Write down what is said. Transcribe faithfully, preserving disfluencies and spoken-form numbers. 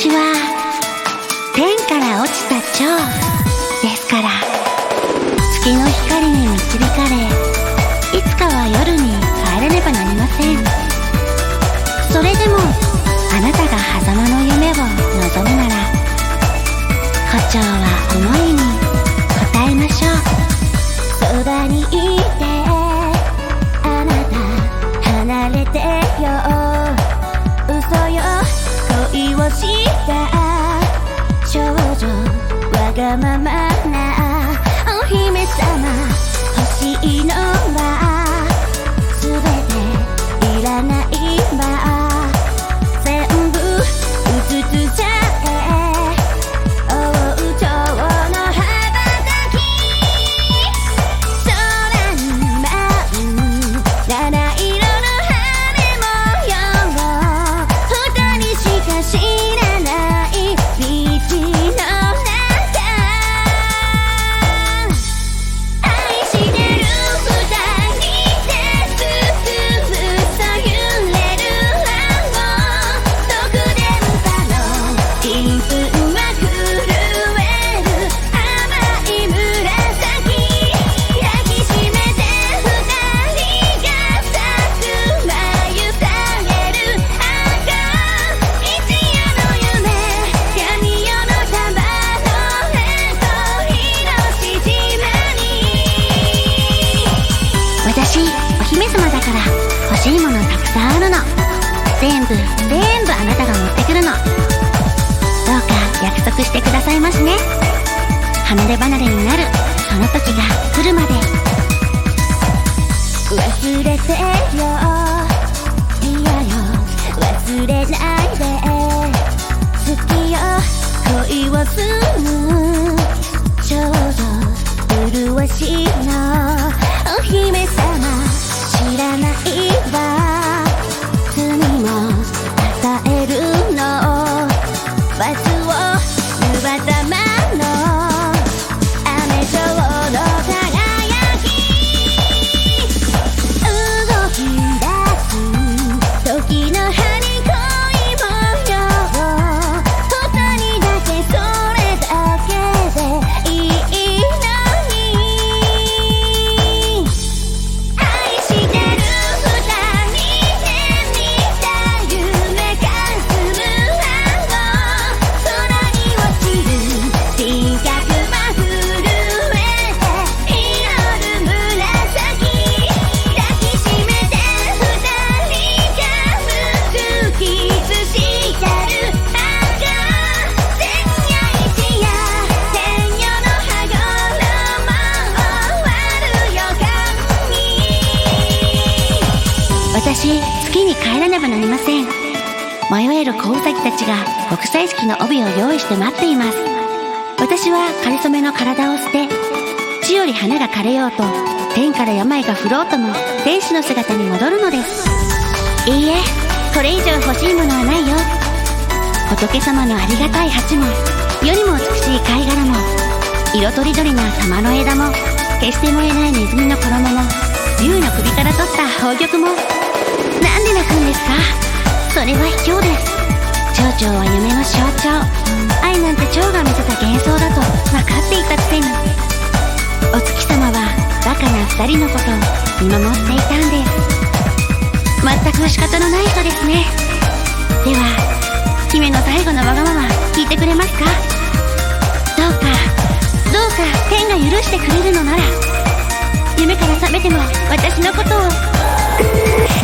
私は天から落ちた蝶ですから、月の光に導かれ、いつかは夜に帰らねばなりません。それでもあなたが狭間の夢を望むなら、胡蝶は思いに応えましょう。そばにいてあなた離れてよ、嘘よ恋をした少女、わがままなお姫様、欲しいのはすべていらないわ、全部うつつじゃえ、王朝の羽ばたき、空に舞う七色の羽模様、二人しか知らないビーチの中、愛してる二人で進むさ揺れるランゴ、どこでもだろう金粉は震える甘い紫、抱きしめて二人が咲く眉下げる赤、一夜の夢闇夜の束のへと広し島に、私お姫様だから欲しいものたくさんあるの。全部全部あなたが持ってくるの。どうか約束してくださいましね。離れ離れになるその時が来るまで。忘れてよ、いやよ忘れないで、好きよ恋をする少女、麗しいのお姫様、知らないわ罪も与えるの、罰を奪ったまの雨上の輝き、動き出す時の葉に恋模様、二人だけそれだけでいいのに、愛してる二人で見た夢が進む暗号、空に落ちる輪郭は震えて祈る紫、抱きしめて二人が無くキスしてる赤、千夜一夜千夜の羽衣終わる予感に、私月に帰らねばなりません。迷える子ウサギたちが国際式の帯を用意して待っています。私は仮初めの体を捨て、地より花が枯れようと天から病が降ろうとも天使の姿に戻るのです。いいえ、これ以上欲しいものはないよ。仏様のありがたい鉢も、世にも美しい貝殻も、色とりどりな玉の枝も、決して燃えないネズミの衣も、竜の首から取った宝玉も。なんで泣くんですか？それは卑怯です。蝶々は夢の象徴、愛なんて蝶が見せた幻想だと分かっていたくせに、お月様はバカな二人のことを見守っていたんです。全く仕方のない人ですね。では姫の最後のわがまま聞いてくれますか？どうかどうか天が許してくれるのなら、夢から覚めても私のことを